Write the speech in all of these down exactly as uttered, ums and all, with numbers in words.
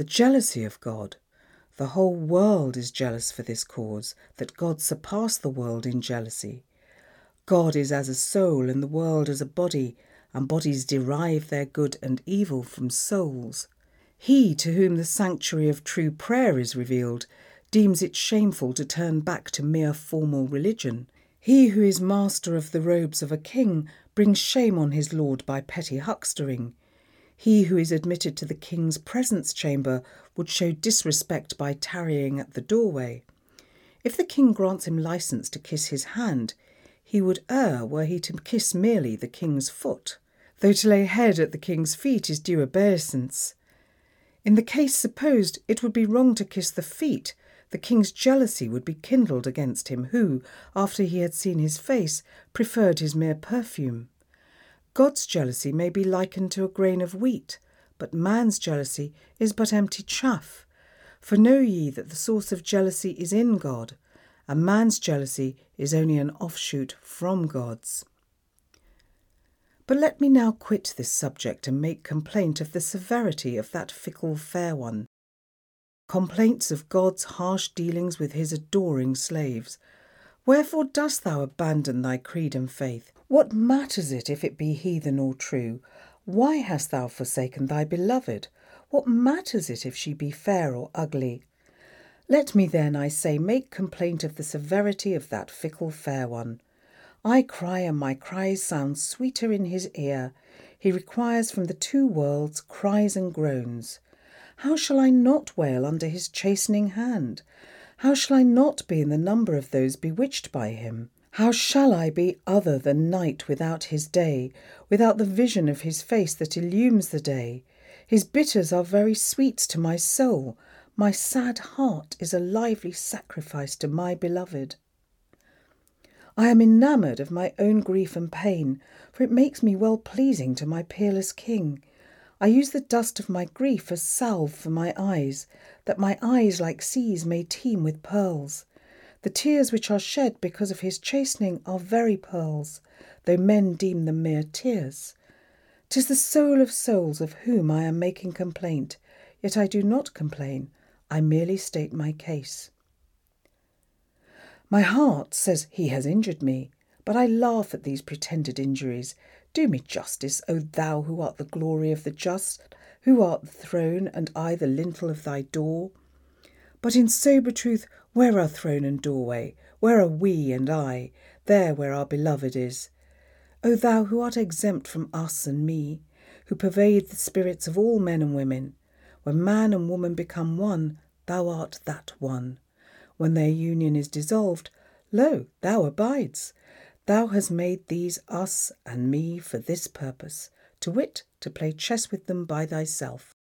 The jealousy of God. The whole world is jealous for this cause, that God surpass the world in jealousy. God is as a soul and the world as a body, and bodies derive their good and evil from souls. He to whom the sanctuary of true prayer is revealed deems it shameful to turn back to mere formal religion. He who is master of the robes of a king brings shame on his lord by petty huckstering. He who is admitted to the king's presence chamber would show disrespect by tarrying at the doorway. If the king grants him license to kiss his hand, he would err were he to kiss merely the king's foot, though to lay head at the king's feet is due obeisance. In the case supposed, it would be wrong to kiss the feet. The king's jealousy would be kindled against him who, after he had seen his face, preferred his mere perfume. God's jealousy may be likened to a grain of wheat, but man's jealousy is but empty chaff. For know ye that the source of jealousy is in God, and man's jealousy is only an offshoot from God's. But let me now quit this subject and make complaint of the severity of that fickle fair one. Complaints of God's harsh dealings with his adoring slaves. Wherefore dost thou abandon thy creed and faith? What matters it if it be heathen or true? Why hast thou forsaken thy beloved? What matters it if she be fair or ugly? Let me then, I say, make complaint of the severity of that fickle fair one. I cry, and my cries sound sweeter in his ear. He requires from the two worlds cries and groans. How shall I not wail under his chastening hand? How shall I not be in the number of those bewitched by him? How shall I be other than night without his day, without the vision of his face that illumes the day? His bitters are very sweets to my soul. My sad heart is a lively sacrifice to my beloved. I am enamoured of my own grief and pain, for it makes me well pleasing to my peerless king. I use the dust of my grief as salve for my eyes, that my eyes like seas may teem with pearls. The tears which are shed because of his chastening are very pearls, though men deem them mere tears. 'Tis the soul of souls of whom I am making complaint, yet I do not complain, I merely state my case. My heart says he has injured me, but I laugh at these pretended injuries. Do me justice, O thou who art the glory of the just, who art the throne, and I the lintel of thy door. But in sober truth, where are throne and doorway? Where are we and I? There where our beloved is. O thou who art exempt from us and me, who pervade the spirits of all men and women, when man and woman become one, thou art that one. When their union is dissolved, lo, thou abides. Thou hast made these us and me for this purpose, to wit, to play chess with them by thyself.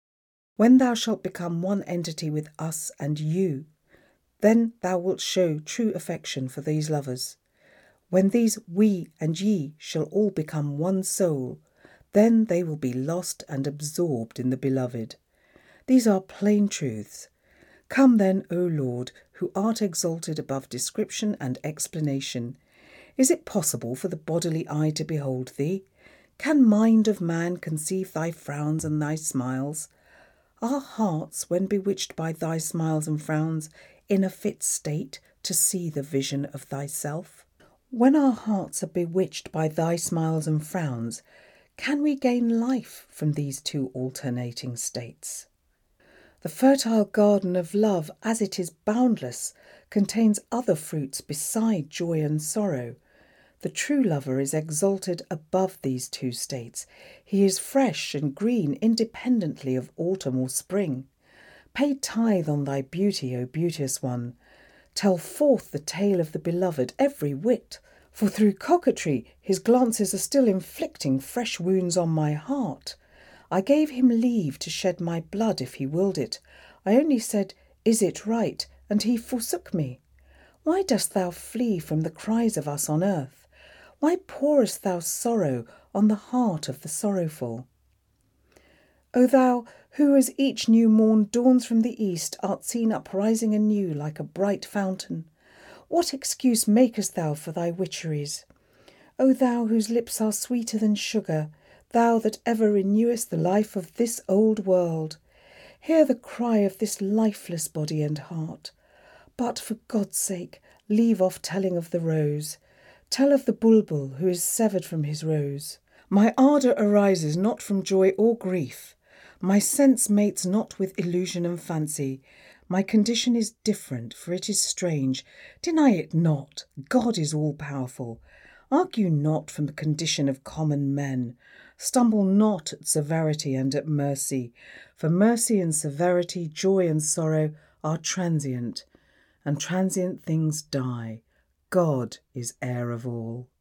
When thou shalt become one entity with us and you, then thou wilt show true affection for these lovers. When these we and ye shall all become one soul, then they will be lost and absorbed in the beloved. These are plain truths. Come then, O Lord, who art exalted above description and explanation. Is it possible for the bodily eye to behold thee? Can mind of man conceive thy frowns and thy smiles? Are hearts, when bewitched by thy smiles and frowns, in a fit state to see the vision of thyself? When our hearts are bewitched by thy smiles and frowns, can we gain life from these two alternating states? The fertile garden of love, as it is boundless, contains other fruits beside joy and sorrow. The true lover is exalted above these two states. He is fresh and green independently of autumn or spring. Pay tithe on thy beauty, O beauteous one. Tell forth the tale of the beloved every whit, for through coquetry his glances are still inflicting fresh wounds on my heart. I gave him leave to shed my blood if he willed it. I only said, Is it right? And he forsook me. Why dost thou flee from the cries of us on earth? Why pourest thou sorrow on the heart of the sorrowful? O thou, who as each new morn dawns from the east, art seen uprising anew like a bright fountain, what excuse makest thou for thy witcheries? O thou whose lips are sweeter than sugar, thou that ever renewest the life of this old world, Hear the cry of this lifeless body and heart. But for God's sake, leave off telling of the rose. Tell of the bulbul who is severed from his rose. My ardour arises not from joy or grief. My sense mates not with illusion and fancy. My condition is different, for it is strange. Deny it not. God is all-powerful. Argue not from the condition of common men. Stumble not at severity and at mercy. For mercy and severity, joy and sorrow are transient, and transient things die. God is heir of all.